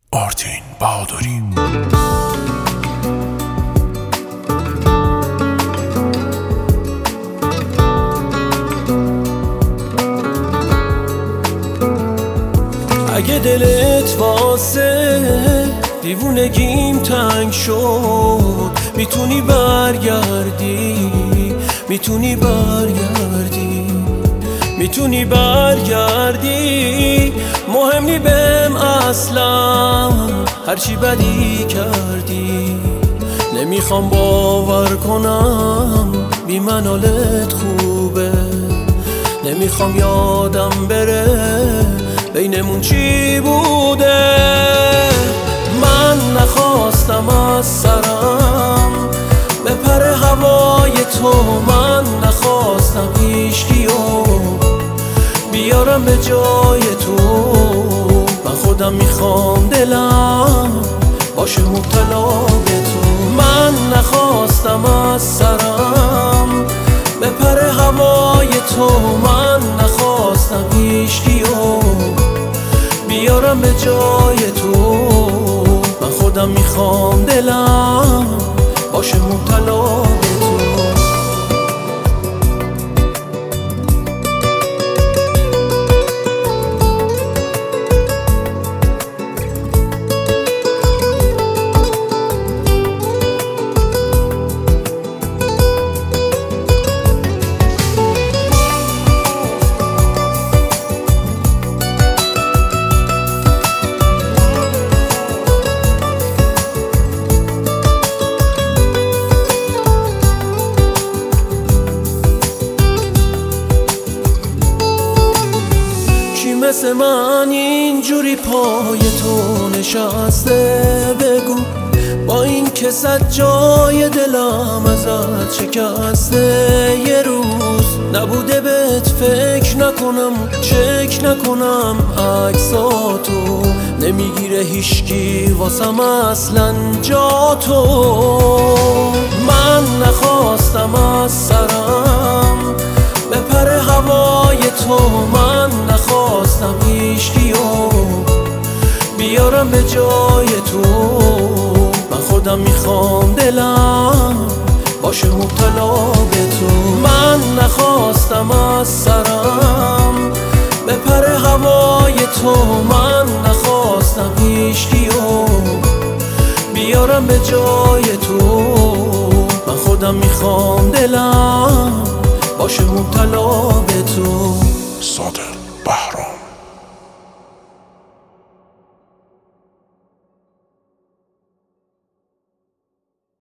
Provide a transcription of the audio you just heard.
آرتین بهادری. اگه دلت واسه دیوونگیم تنگ شد، میتونی برگردی، میتونی برگردی، میتونی برگردی. مهم نی بهم اصلا هرچی بدی کردی. نمیخوام باور کنم بی من حالت خوبه، نمیخوام یادم بره بینمون چی بوده. من نخواستم از سرم بپره هوای تو، من نخواستم هیچکیو بیارم به جای تو. من خودم میخوام دلم باشه مبتلا به تو. من نخواستم از سرم بپره هوای تو، من نخواستم هیچکیو بیارم به جای تو. من خودم میخوام دلم باشه مبتلا به تو. مثل من اینجوری پای تو نشسته، بگو با این که صد جای دلم ازت شکسته. یه روز نبوده بهت فکر نکنم، چک نکنم عکساتو، نمیگیره هیچکی واسم اصلا جا تو. من نخواستم از سرم بپره هوای تو، من نخواستم هیچکیو بیارم به جای تو. من خودم میخوام دلم باشه مبتلا به تو. من نخواستم از سرم بپره هوای تو، من نخواستم هیچکیو بیارم به جای تو. من خودم میخوام دلم باشه مبتلا به تو. صادق